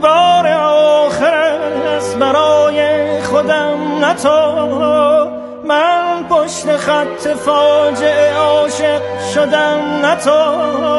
بار آخر است برای خودم نه تو. من پشت خط فاجعه عاشق شدم نه تو.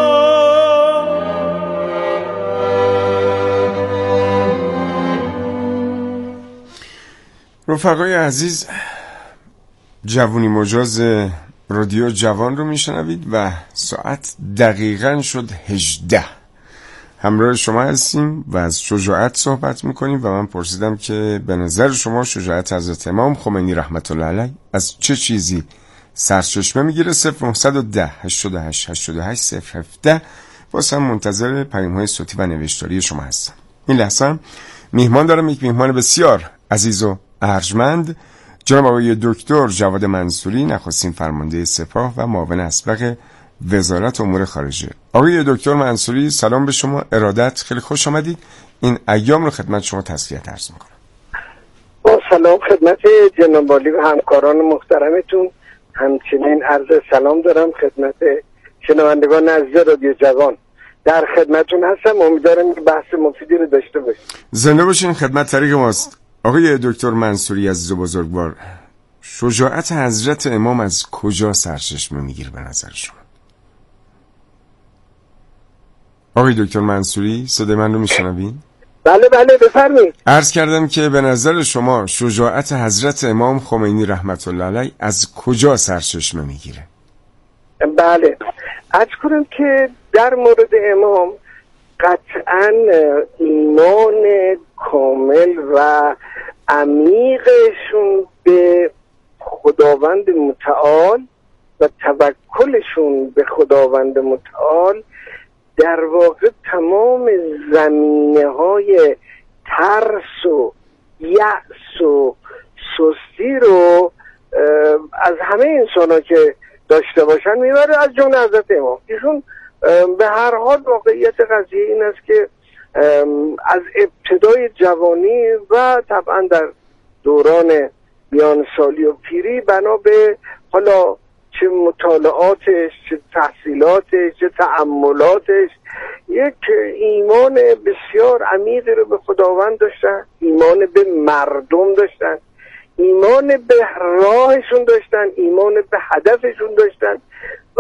رفقای عزیز، جوونی مجاز رادیو جوان رو میشنوید و ساعت دقیقاً شد 18. همراه شما هستیم و از شجاعت صحبت میکنیم و من پرسیدم که به نظر شما شجاعت حضرت امام خمینی رحمت الله علیه از چه چیزی سرچشمه میگیره؟ 0910 88 88 017. واسه هم منتظر پیام‌های صوتی و نوشتاری شما هستم. این لحظه هم میهمان دارم، یک میهمان بسیار عزیز و ارجمند، جناب آقای دکتر جواد منصوری، نخستین فرمانده سپاه و معاون اسبق وزارت امور خارجه. آقای دکتر منصوری، سلام به شما، ارادت، خیلی خوش آمدید. این ایام رو خدمت شما تسلیت عرض میکنم. با سلام خدمت جناب عالی و همکاران محترمتون، همچنین عرض سلام دارم خدمت شنوندگان عزیز رادیو جوان. در خدمتون هستم، امیدوارم که بحث مفیدی رو داشته باشیم. زنده باشین، خدمت طریق ماست. آقای دکتر منصوری عزیز و بزرگوار، شجاعت حضرت امام از کجا سرچشمه میگیره به نظر شما؟ آقای دکتر منصوری، صدای من رو میشنوین؟ بله بفرمایید. عرض کردم که به نظر شما شجاعت حضرت امام خمینی رحمت الله علیه از کجا سرچشمه میگیره؟ بله، عرض کنم که در مورد امام قطعاً ایمان کامل و عمیقشون به خداوند متعال و توکلشون به خداوند متعال در واقع تمام زمینه‌های ترس و یأس و سستی رو از همه انسان‌ها که داشته باشن میبره، از جمله حضرت امام. ایشون به هر حال واقعیت قضیه این است که از ابتدای جوانی و طبعا در دوران میان سالی و پیری بنا به حالا چه مطالعاتش، چه تحصیلاتش، چه تأملاتش، یک ایمان بسیار عمیقی رو به خداوند داشتن، ایمان به مردم داشتن، ایمان به راهشون داشتن، ایمان به هدفشون داشتن و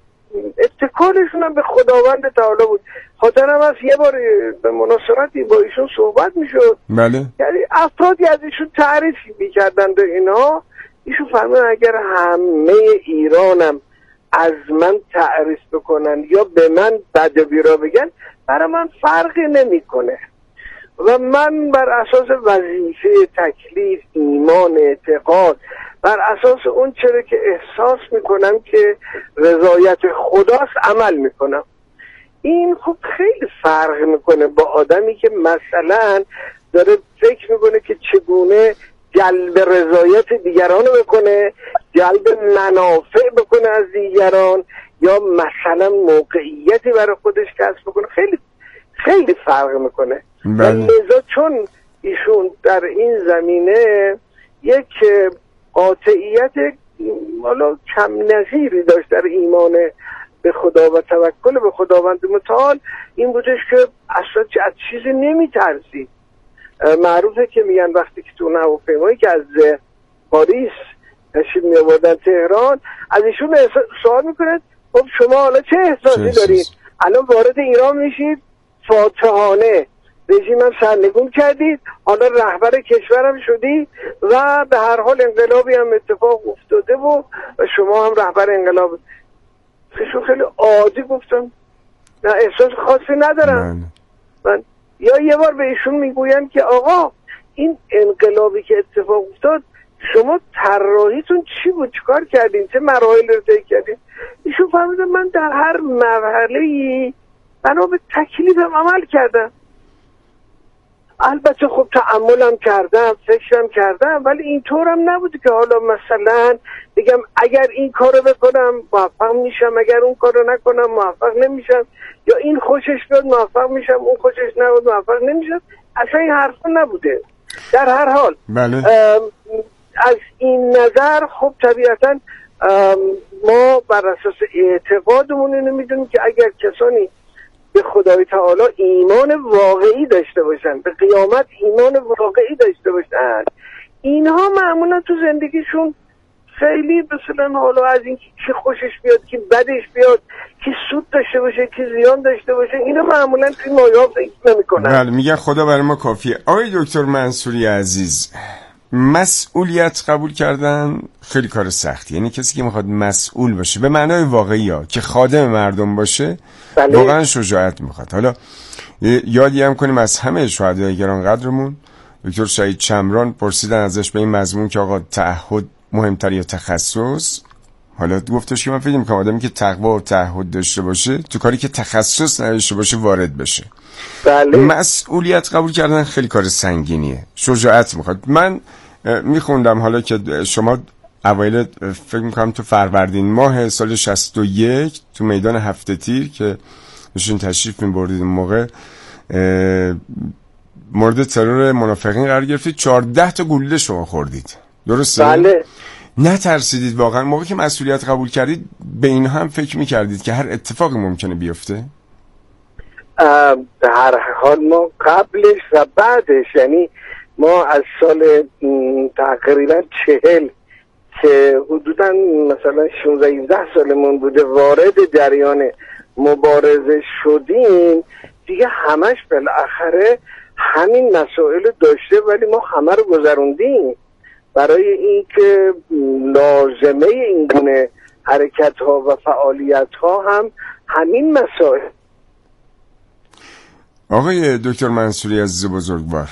اتکالشون هم به خداوند تعالی بود. خاطرم از یه بار به مناسبتی با ایشون صحبت میشد، بله، یعنی افرادی از ایشون تعریف میکردن به اینا، ایشون فرمودن اگر همه ایرانم از من تعریف بکنن یا به من بد و بیرا بگن، برای من فرقی نمیکنه و من بر اساس وظیفه، تکلیف، ایمان، اعتقاد، بر اساس اون چیزی که احساس میکنم که رضایت خداست عمل میکنم. این خب خیلی فرق میکنه با آدمی که مثلا داره فکر میکنه که چگونه جلب رضایت دیگران بکنه، جلب منافع بکنه از دیگران، یا مثلا موقعیتی برای خودش کسب بکنه. خیلی خیلی فرق میکنه. و لذا چون ایشون در این زمینه یک قاطعیت حالا کم نظیری داشت در ایمان به خدا و توکل به خداوند متعال، این بودش که اصلا از چیزی نمیترسید. معروفه که میگن وقتی که تو هواپیمایی که از پاریس تشریف می‌آوردن تهران، از ایشون سوال میکنن خب شما حالا چه احساسی دارید؟ الان وارد ایران میشید، فاتحانه رژیم هم سرنگون کردید، حالا رهبر کشورم شدی و به هر حال انقلابی هم اتفاق افتاده و شما هم رهبر انقلاب. خیلی عادی گفتم، نه احساس خاصی ندارم. من یا یه بار به ایشون میگویم که آقا این انقلابی که اتفاق افتاد شما طراحیتون چی بود، چیکار کردین، چه مراحل رو طی کردین؟ ایشون فهمیدن من در هر مرحله‌ای بنا به تکلیفم عمل کردم. البته خب تأملم کردم، فکرم کردم، ولی اینطورم نبود که حالا مثلا بگم اگر این کارو بکنم موفق میشم، اگر اون کارو نکنم موفق نمیشم، یا این خوشش بیاد موفق میشم، اون خوشش نبود موفق نمیشم. اصلا این حرفا نبوده. در هر حال از این نظر خب طبیعتا ما بر اساس اعتقادمون اینو میدونیم که اگر کسانی به خدای تعالی ایمان واقعی داشته باشن، به قیامت ایمان واقعی داشته باشن، اینها معمولا تو زندگیشون خیلی مثلا حالا از این که خوشش بیاد که بدش بیاد، که سود داشته باشه که زیان داشته باشه، اینا معمولا توی مایه‌ها فکر نمی‌کنن. بله، میگن خدا برای ما کافیه. آقای دکتر منصوری عزیز، مسئولیت قبول کردن خیلی کار سختی، یعنی کسی که میخواد مسئول باشه به معنای واقعی ها که خادم مردم باشه، بله. واقعا شجاعت میخواد. حالا یادی هم کنیم از همه شهدای گرانقدرمون، دکتر شهید چمران پرسیدن ازش به این مضمون که آقا تعهد مهمتر یا تخصص؟ حالا گفتش که من فکر می‌کنم آدمی که تقوا و تعهد داشته باشه تو کاری که تخصص نداشته باشه وارد بشه. بله. مسئولیت قبول کردن خیلی کار سنگینیه، شجاعت میخواد. من میخوندم حالا که شما اوایل فکر میکنم تو فروردین ماه سال 61 تو میدان هفته تیر که بهشون تشریف میبردید اون موقع مورد ترور منافقین قرار گرفتید، 14 تا گلوله شما خوردید، درسته؟ بله. نترسیدید واقعا موقعی که مسئولیت قبول کردید به این هم فکر میکردید که هر اتفاقی ممکنه بیفته؟ به هر حال ما قبلش و بعدش، یعنی ما از سال تقریبا 40 که حدودا مثلا 16-17 سالمون بوده وارد جریان مبارزه شدیم دیگه، همش بالاخره همین مسائل داشته، ولی ما همه رو گذروندیم برای این که لازمه این گونه حرکت ها و فعالیت ها هم همین مسائل. آقای دکتر منصوری عزیز بزرگوار،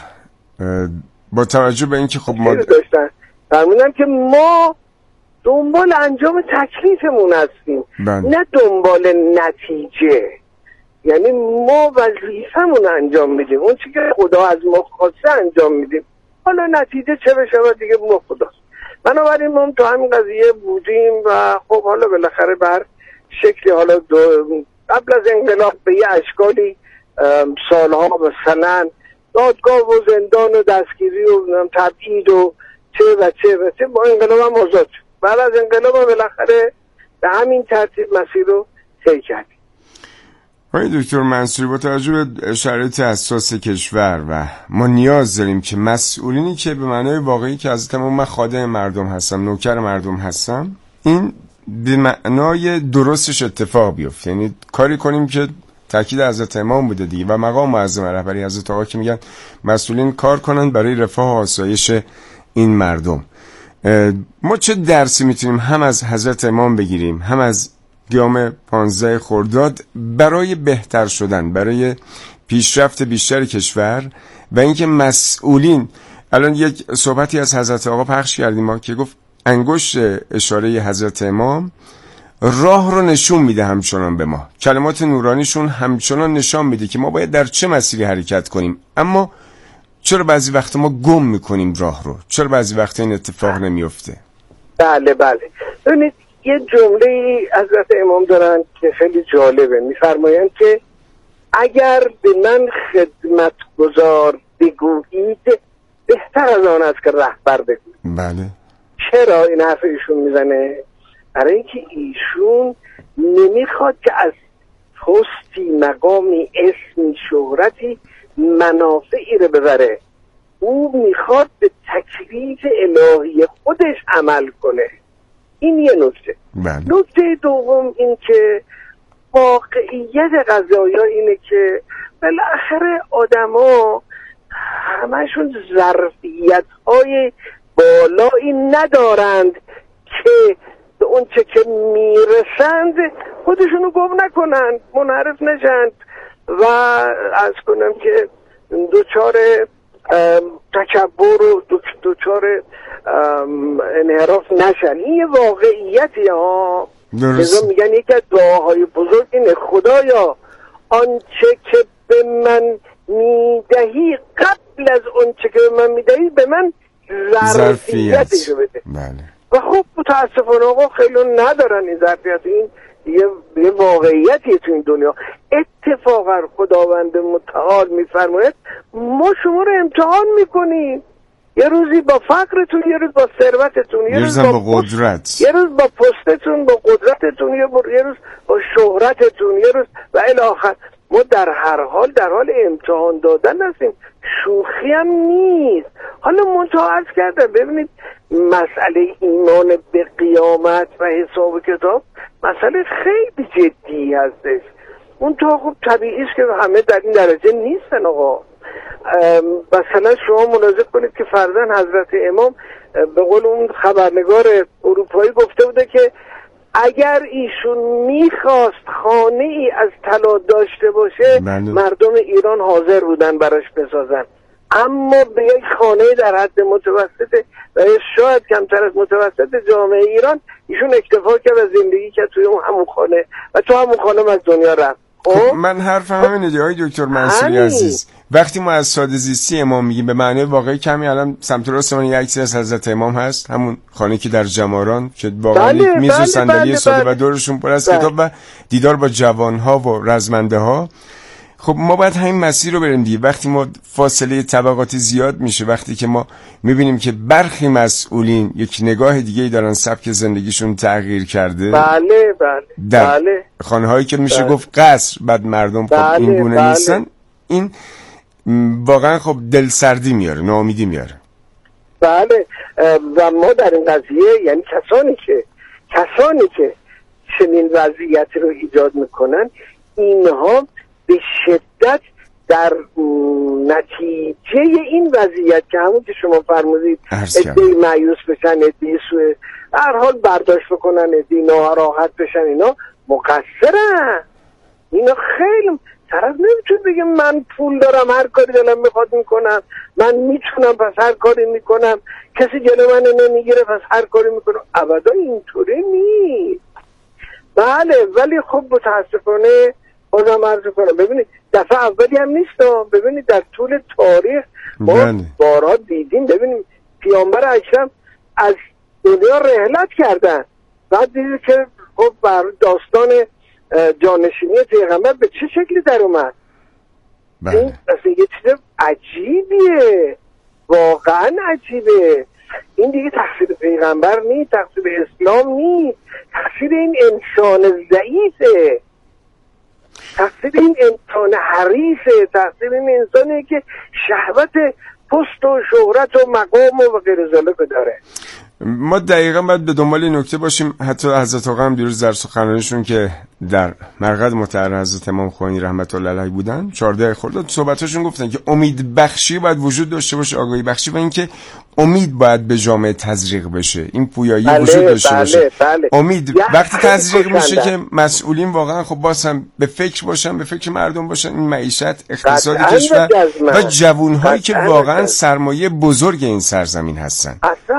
با توجه به اینکه خب ما داشتن فرمودن که ما دنبال انجام تکلیفمون هستیم، نه دنبال نتیجه، یعنی ما وظیفمون انجام میدیم، اون چیزی که خدا از ما خواسته انجام میدیم، حالا نتیجه چه بشه دیگه ما خداست. بنابراین ما تو همین قضیه بودیم و خب حالا بالاخره بر شکلی حالا قبل از انقلاب به یه اشکالی سالها مثلا دادگاه و زندان و دستگیری و تبعید و چه با انقلاب هم آزاد شد. بعد از انقلاب هم بالاخره به همین ترتیب مسیر رو طی کردیم. آقای دکتر منصوری، با توجه به شرایط حساس کشور و ما نیاز داریم که مسئولینی که به معنای واقعی که از تمام من خادم مردم هستم، نوکر مردم هستم، این به معنای درستش اتفاق بیفته، یعنی کاری کنیم که تاکید حضرت امام بوده دیگه و مقام معظم رهبری حضرت آقا که میگن مسئولین کار کنن برای رفاه و آسایش این مردم. ما چه درسی میتونیم هم از حضرت امام بگیریم هم از قیام 15 خرداد برای بهتر شدن، برای پیشرفت بیشتر کشور و اینکه مسئولین، الان یک صحبتی از حضرت آقا پخش کردیم ما که گفت انگشت اشاره حضرت امام راه رو نشون میده همچنان به ما، کلمات نورانیشون همچنان نشان میده که ما باید در چه مسیری حرکت کنیم، اما چرا بعضی وقت ما گم میکنیم راه رو؟ چرا بعضی وقت این اتفاق نمیفته؟ بله ببینید یه جمله حضرت امام دارن که خیلی جالبه، میفرمایند که اگر به من خدمتگزار بگویید بهتر از آن است که رهبر بگویید. بله. چرا این حرف ایشون میزنه؟ برای اینکه ایشون نمیخواد که از پستی، مقامی، اسمی، شهرتی منافعی رو ببره، او میخواد به تکلیف الهی خودش عمل کنه. این یه نکته. نکته دوم این که واقعیت قضایا اینه که بالاخره آدما همشون ظرفیت‌های بالایی ندارند که به اون چه که میرسند خودشونو گم نکنند، منحرف نشند و از کنم که دوچار تکبر و دوچار انحراف نشن. این یه واقعیتی ها. لذا میگن یکی از دعاهای بزرگ اینه خدایا آنچه که به من میدهی قبل از آنچه که به من میدهی به من ظرفیتشو بده. بله. و خب متاسفانه آقا خیلی ندارن این ظرفیت. این یه واقعیتیه تو این دنیا. اتفاقا خداوند متعال میفرماید ما شما رو امتحان میکنیم، یه روزی با فقرتون، یه روز با ثروتتون، یه روز با قدرت، یه روز با پستتون، با قدرتتون، یه روز با شهرتتون، یه روز و الی آخر. ما در هر حال در حال امتحان دادن هستیم، شوخی هم نیست. حالا منتها کردم ببینید مسئله ایمان به قیامت و حساب کتاب مسئله خیلی جدی هستش. اون تا خب طبیعیه که همه در این درجه نیستن آقا. مثلا شما ملاحظه کنید که فرزن حضرت امام به قول اون خبرنگار اروپایی گفته بوده که اگر ایشون میخواست خانه ای از طلا داشته باشه مردم ایران حاضر بودن براش بسازن، اما به یک خانه در حد متوسط و شاید کمتر از متوسط جامعه ایران ایشون اکتفا کرد و زندگی کرد توی اون همون خانه و تو همون خانه از دنیا رفت. خب من حرفم همینه دیگه آقای دکتر منصوری عزیز. وقتی ما از ساده زیستی امام میگیم به معنی واقعی کمی الان سمت راست من یک عکسی از حضرت امام هست، همون خانه که در جماران که واقعا یک میز و صندلی ساده و دورشون پر از کتاب و دیدار با جوانها و رزمنده ها. خب ما باید همین مسیر رو بریم دیگه. وقتی ما فاصله طبقاتی زیاد میشه، وقتی که ما میبینیم که برخی مسئولین یک نگاه دیگه‌ای دارن، سبک زندگیشون تغییر کرده، بله در خانه‌هایی که میشه گفت قصر، بعد مردم خب این گونه نیستن، این واقعا خب دلسردی میاره، ناامیدی میاره. بله و ما در این قضیه یعنی کسانی که چنین وضعیتی رو ایجاد میکنن، اینها به شدت در نتیجه این وضعیت که همون که شما فرمودید ادعی مایوس بشن، ادعی سوء هر حال برداشت بکنن، ادعی ناراحت بشن، اینا مقصرن. اینا خیلی طرف نمیتونه بگه من پول دارم هر کاری دلم میخواد میکنم، من میتونم پس هر کاری میکنم، کسی جلو من نمیگیره پس هر کاری میکنم. ابدا اینطوری نیست. بله ولی خب متاسفانه بازم عرض کنم ببینید دفعه اولی هم نیست. ببینید در طول تاریخ ما بارها دیدیم، ببینید پیامبر اکرم از دنیا رحلت کردن، بعد دیدید که خب بر داستان جانشینی پیغمبر به چه شکلی در اومد. این اصلا یه چیز عجیبیه، واقعا عجیبه. این دیگه تقصیر پیغمبر نیست، تقصیر اسلام نیست، تقصیر این انسان ضعیفه، تقصیر این انسان حریصه، تقصیر این انسانیه که شهوت پست و شهرت و مقام و غیر ذالک داره. ما دقیقا باید به دنبال این نکته باشیم. حتی حضرت آقا هم دیروز در سخنرانیشون که در مرقد مطهر حضرت امام خمینی رحمت الله علیه بودن 14 خرداد صحبتاشون گفتن که امید بخشی باید وجود داشته باشه، آگاهی بخشی، و اینکه امید باید به جامعه تزریق بشه، این پویایی وجود داشته باشه. امید وقتی تزریق میشه که مسئولین واقعا خب باز هم به فکر باشن، به فکر مردم باشن، این معیشت، اقتصاد کشور و جوانهایی که واقعا سرمایه بزرگ این سرزمین هستن.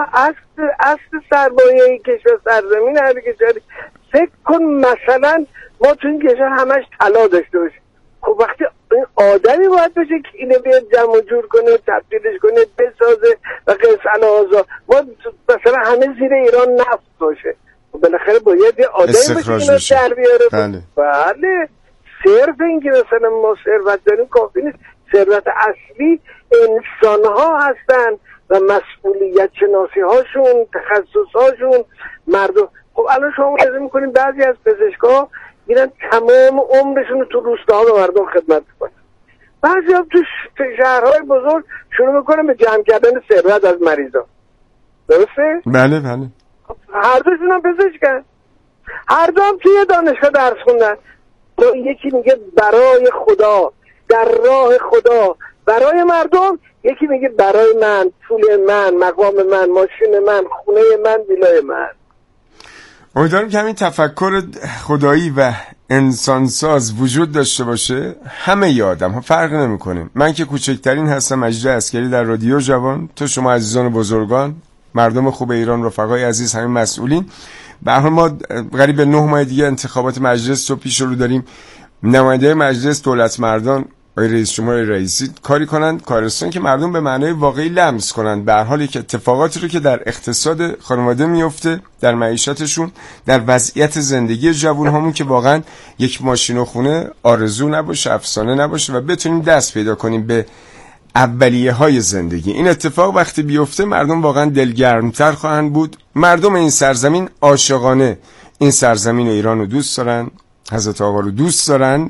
اصل سرمایه کشور سرزمین هر کشوری. فکر کن مثلا ما تو این کشور همش طلا داشته باشیم، خب وقتی این آدمی باید بشه که اینو بیاد جمع جور کنه، تبدیلش کنه، بسازه و قیس الهازا. ما مثلا همه زیر ایران نفت باشه، بالاخره باید یه آدمی باشه اینو در بیاره. بله صرف این که مثلا ما ثروت داریم کافی نیست، ثروت اصلی انسان ها هستن و مسئولیت شناسی هاشون، تخصص هاشون، مردم. خب الان شما ملاحظه میکنید بعضی از پزشکا میرن تمام عمرشون رو تو روستاها به مردم خدمت میکنن، بعضی هم تو شهرهای بزرگ شروع میکنن به جمع کردن ثروت از مریضا. درسته؟ بله بله. هر دوشون هم پزشکن، هر دو هم توی دانشگاه درس خوندن. یکی میگه برای خدا، در راه خدا، برای مردم، یکی میگه برای من، پول من، مقام من، ماشین من، خونه من، ویلای من. امیدوارم که همین تفکر خدایی و انسانساز وجود داشته باشه. همه ی آدم ها فرق نمی کنه. من که کوچکترین هستم، مجید عسکری در رادیو جوان، تو شما عزیزان بزرگان، مردم خوب ایران، رفقای عزیز، همین مسئولین. به هر حال ما قریب به 9 ماه دیگه انتخابات مجلس رو پیش رو داریم. نماینده مجلس دولت مردان رئیس جمهور رئیسی کاری کنند، کارستان که مردم به معنای واقعی لمس کنند به هر حال یک اتفاقاتی رو که در اقتصاد خانواده میفته، در معیشتشون، در وضعیت زندگی جوانهامون، که واقعا یک ماشین و خونه آرزو نباشه، افسانه نباشه و بتونیم دست پیدا کنیم به اولیه های زندگی. این اتفاق وقتی بیفته مردم واقعا دلگرمتر خواهند بود. مردم این سرزمین عاشقانه این سرزمین ایران رو دوست دارن، حضرت آقا رو دوست دارن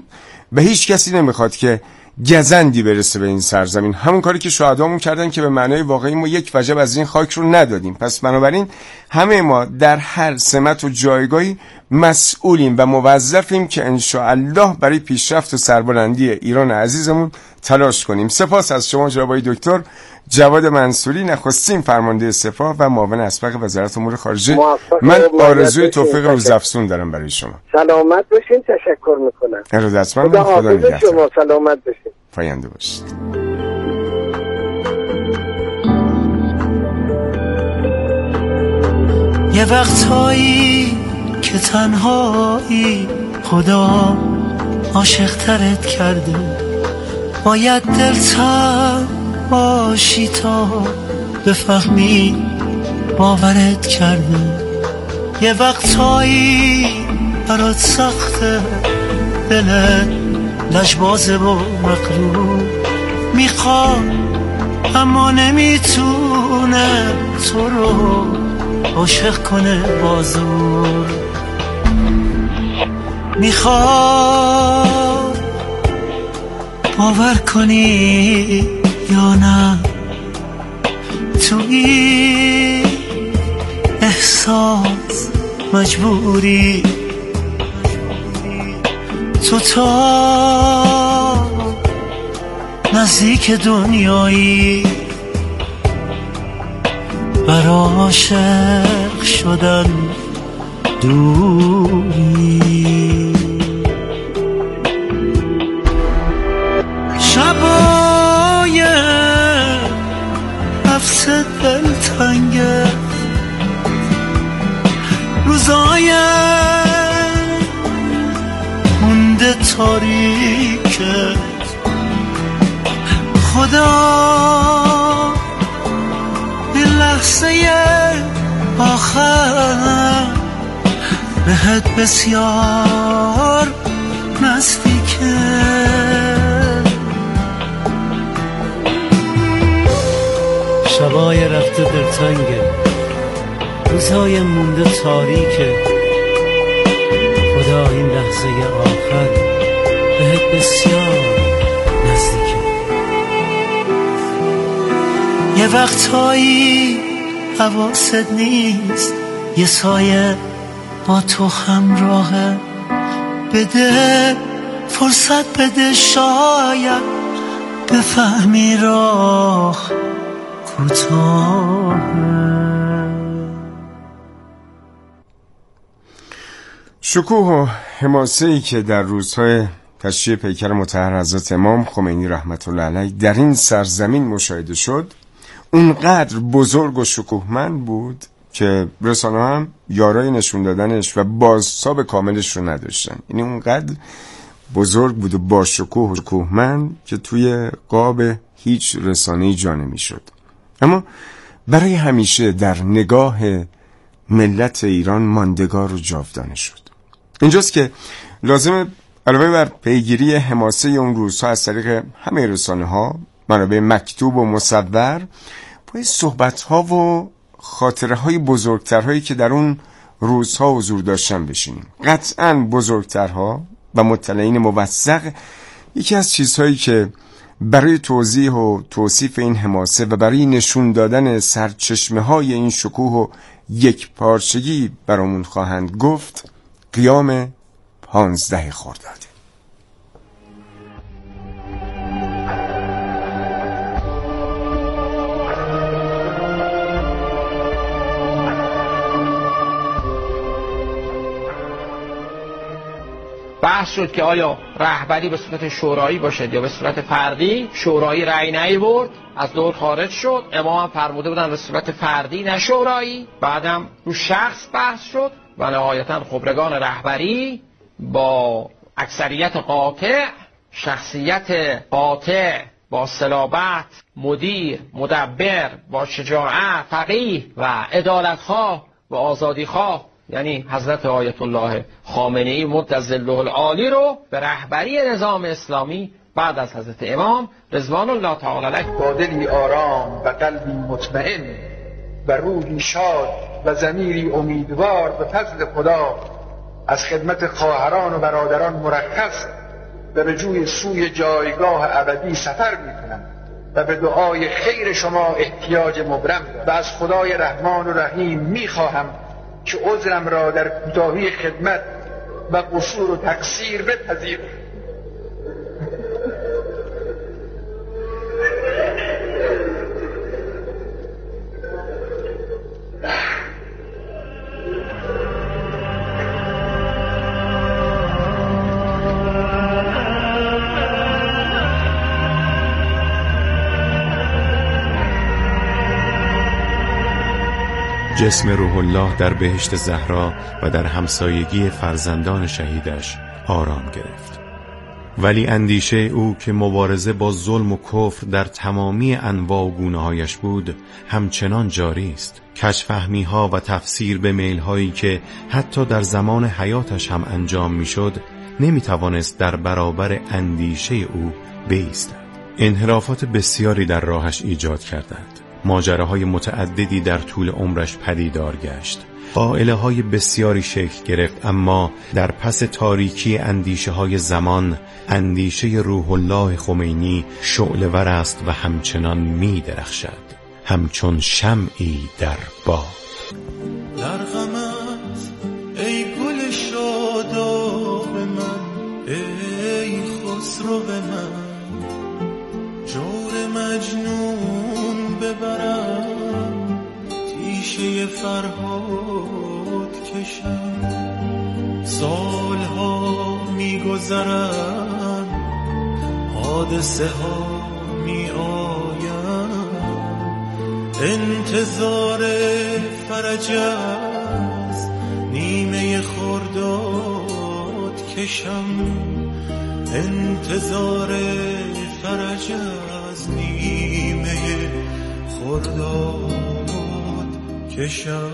و هیچ کسی نمیخواد که گزندی برسه به این سرزمین. همون کاری که شهدامون کردن که به معنای واقعی ما یک وجب از این خاک رو ندادیم. پس بنابراین همه ما در هر سمت و جایگاهی مسئولیم و موظفیم که انشاءالله برای پیشرفت و سربلندی ایران عزیزمون تلاش کنیم. سپاس از شما جناب آقای دکتر جواد منصوری، نخستین فرمانده سپاه و معاون اسبق وزارت امور خارجه. من آرزوی توفیق روزافزون دارم برای شما. سلامت باشین. تشکر میکنم. ارادتمندم. خدا نگهدار. شما سلامت باشین. پاینده باشید. یه وقتایی که تنهایی خدا عاشق ترت کرده، باید دلتر باشی تا بفهمی باورت کرده. یه وقتایی برات سخته، دلت لجبازه و مغرور میخواد اما نمیتونه تو رو عاشق کنه بازور. میخواد باور کنی یا نه، تو این احساس مجبوری، تو تا نزدیک دنیایی برا عاشق شدن دوری. شبای نفس دلتنگه، روزای مونده تاریکه، خدا این لحظه آخر بهت بسیار نزدیکه. شبای رفته دلتنگه، روزهای مونده تاریکه، خدا این لحظه آخر بهت بسیار نزدیکه. یه وقتایی حواست نیست، یه سایه با تو همراهه، بده فرصت بده شاید بفهمی راه کوتاهه. شکوه و حماسه‌ای که در روزهای تشییع پیکر مطهر حضرت امام خمینی رحمت الله علیه در این سرزمین مشاهده شد اونقدر بزرگ و شکوهمند بود که رسانه هم یارای نشون دادنش و بازتاب کاملش رو نداشتن. یعنی اونقدر بزرگ بود و با شکوه و شکوهمند که توی قاب هیچ رسانه‌ای جا نمی‌شد. اما برای همیشه در نگاه ملت ایران ماندگار و جاودانه شد. اینجاست که لازمه علاوه بر پیگیری حماسه اون روزها از طریق همه رسانه‌ها، منابع مکتوب و مصور، باید صحبت‌ها و خاطره‌های بزرگترهایی که در اون روزها حضور داشتن بشینیم. قطعاً بزرگترها و مطلعین موثق یکی از چیزهایی که برای توضیح و توصیف این حماسه و برای نشون دادن سرچشمه‌های این شکوه و یک پارچگی برامون خواهند گفت قیام 15 خرداد. بحث شد که آیا رهبری به صورت شورایی باشد یا به صورت فردی. شورایی رأی نیاورد، از دور خارج شد. امام هم فرموده بودن به صورت فردی نه شورایی. بعدم رو شخص بحث شد و نهایتا خبرگان رهبری با اکثریت قاطع، شخصیت قاطع، با صلابت، مدیر، مدبر، با شجاعت، فقیه و عدالتخواه و آزادیخواه، یعنی حضرت آیت الله خامنه‌ای مدظله العالی رو به رهبری نظام اسلامی بعد از حضرت امام رضوان الله تعالی علیه با دلی آرام و قلبی مطمئن و روحی شاد و ضمیری امیدوار به فضل خدا از خدمت خواهران و برادران مرخص و به جوی سوی جایگاه ابدی سفر میکنم و به دعای خیر شما احتیاج مبرم دارم و از خدای رحمان و رحیم میخواهم که عذرم را در کوتاهی خدمت و قصور و تقصیر بپذیرید. جسم روح الله در بهشت زهرا و در همسایگی فرزندان شهیدش آرام گرفت. ولی اندیشه او که مبارزه با ظلم و کفر در تمامی انواع و گونه‌هایش بود همچنان جاری است. کج‌فهمی‌ها و تفسیر به میل‌هایی که حتی در زمان حیاتش هم انجام می‌شد نمی‌توانست در برابر اندیشه او بایستد. انحرافات بسیاری در راهش ایجاد کردند. ماجراهای متعددی در طول عمرش پدیدار گشت. قائله‌های بسیاری شکل گرفت، اما در پس تاریکی اندیشه‌های زمان اندیشه روح الله خمینی شعله‌ور است و همچنان می‌درخشد، همچون شمعی در باد. در غمت ای گل شاداب من، ای خسرو من، جور مجنون ببرم، تیشه فرهاد کشم. سالها میگذرن، حادثه ها می آیم، انتظار فرج از نیمه خرداد کشم. انتظار فرج از نیمه خرداد کشم.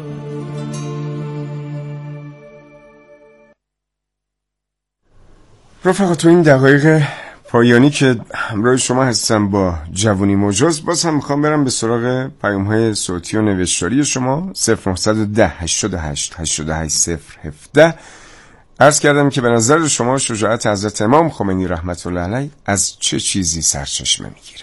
رفقا، تو این دقایق پایانی که همراه شما هستم با جوونی مجاز، باز هم میخوام برم به سراغ پیام‌های صوتی و نوشتاری شما. 0910 88 88 017. عرض کردم که به نظر شما شجاعت حضرت امام خمینی رحمت الله علیه از چه چیزی سرچشمه میگیره؟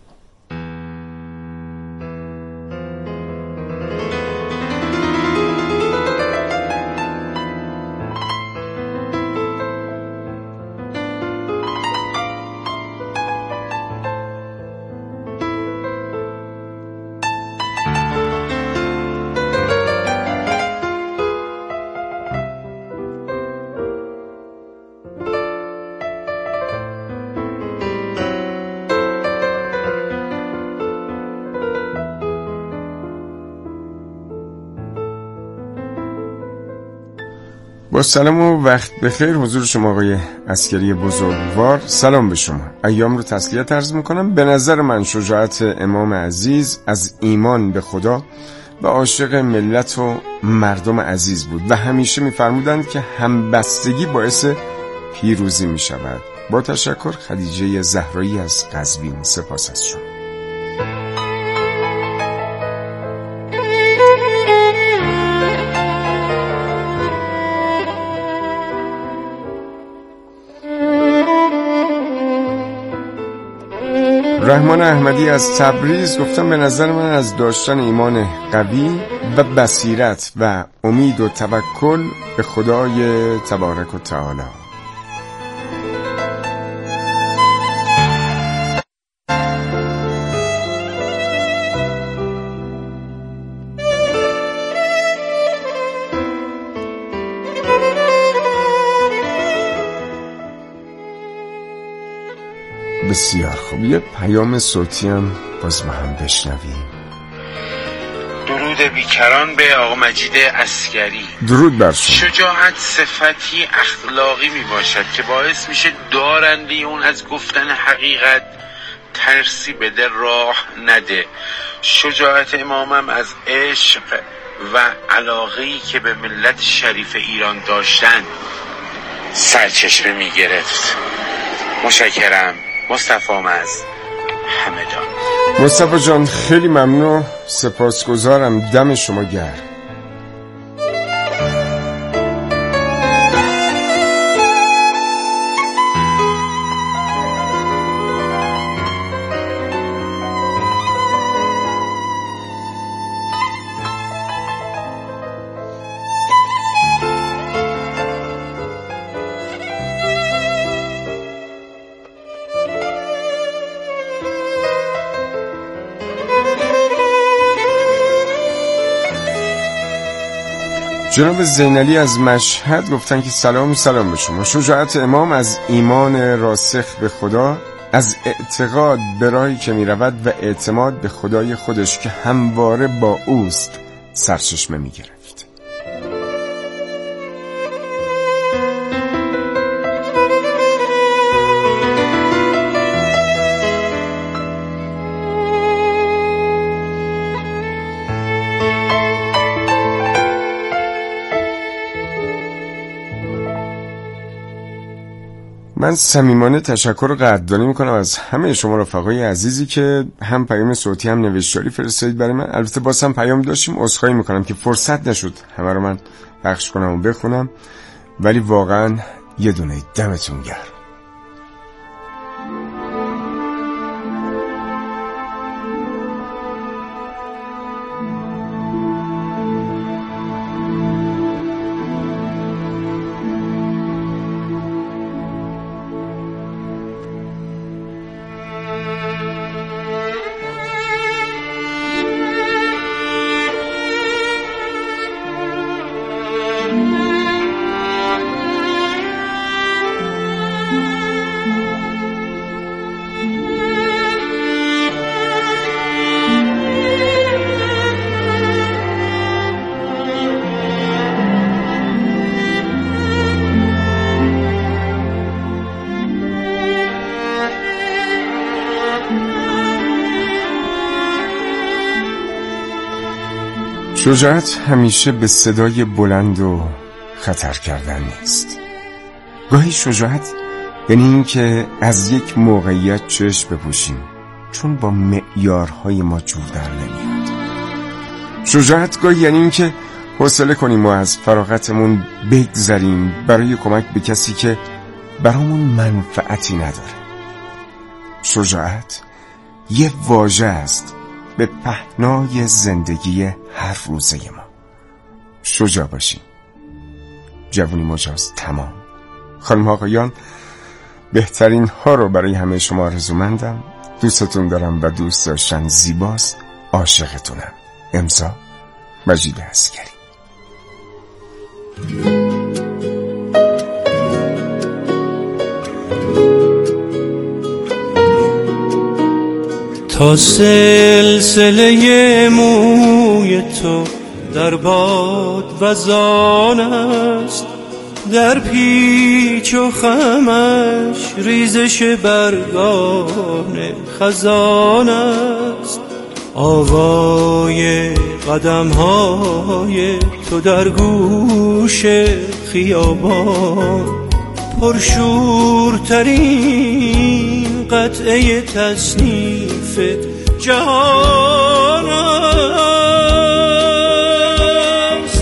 با سلام و وقت بخیر حضور شما آقای عسکری بزرگوار. سلام به شما. ایام رو تسلیت عرض میکنم. به نظر من شجاعت امام عزیز از ایمان به خدا و عاشق ملت و مردم عزیز بود و همیشه میفرمودند که همبستگی باعث پیروزی میشود. با تشکر، خدیجه زهرایی از قزوین. سپاس از شما. رحمان احمدی از تبریز گفتم به نظر من از داشتن ایمان قوی و بصیرت و امید و توکل به خدای تبارک و تعالی. بسیار خوب، یه پیام صوتی هم باز با هم بشنویم. درود بیکران به آقا مجید عسکری. درود بر شما. شجاعت صفتی اخلاقی می باشد که باعث میشه دارنده اون از گفتن حقیقت ترسی بده، راه نده. شجاعت امامم از عشق و علاقه‌ای که به ملت شریف ایران داشتن سرچشمه می گرفت. متشکرم. مصطفی از همدان. مصطفی جان خیلی ممنون، سپاسگزارم، دم شما گرم. جناب زینالی از مشهد گفتن که سلام به شما. شجاعت امام از ایمان راسخ به خدا، از اعتقاد به راهی که می رود و اعتماد به خدای خودش که همواره با اوست سرچشمه می گرفت. من صمیمانه تشکر و قدردانی میکنم از همه شما رفقای عزیزی که هم پیام صوتی هم نوشتاری فرستادید برای من. البته باز هم پیام داشتیم، عذرخواهی میکنم که فرصت نشد همه رو من پخش کنم و بخونم، ولی واقعا یه دونه دمتون گرم. شجاعت همیشه به صدای بلند و خطر کردن نیست. گاهی شجاعت یعنی این که از یک موقعیت چشم بپوشیم چون با معیارهای ما جور در نمیاد. شجاعت گاهی یعنی این که حوصله کنیم و از فراغتمون بگذریم برای کمک به کسی که برامون منفعتی نداره. شجاعت یه واژه است به پهنای زندگی هر روزه ما. شجاع باشیم. جوونی مجاز تمام. خانم آقایان، بهترین ها رو برای همه شما آرزومندم. دوستتون دارم و دوست داشتن زیباست. عاشقتونم. امضا مجید عسکری. تا سلسله موی تو در باد وزان است، در پیچ و خمش ریزش برگان خزان است. آوای قدم‌های تو در گوش خیابان، پرشورترین قطعه تصنیف جهان است.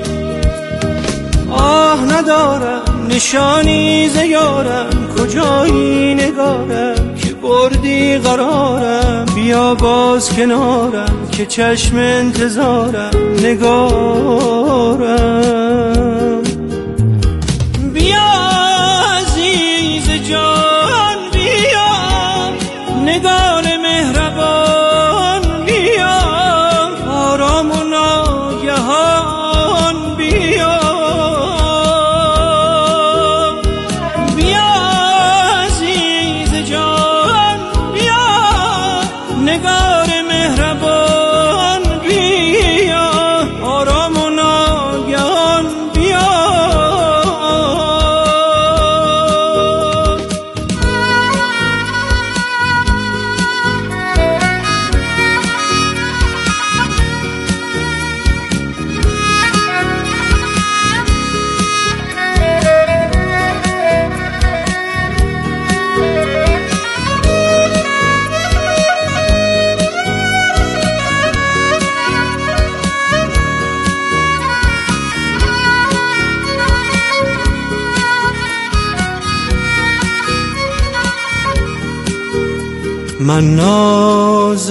آه ندارم نشانی ز یارم، کجایی نگارم که بردی قرارم. بیا باز کنارم که چشم انتظارم نگارم. بیا عزیز جان بیا، نگار مهربان بیا، آرام و ناگهان بیا. بیا عزیز جان بیا، نگار مهربان بیا، آرام و ناگهان بیا. من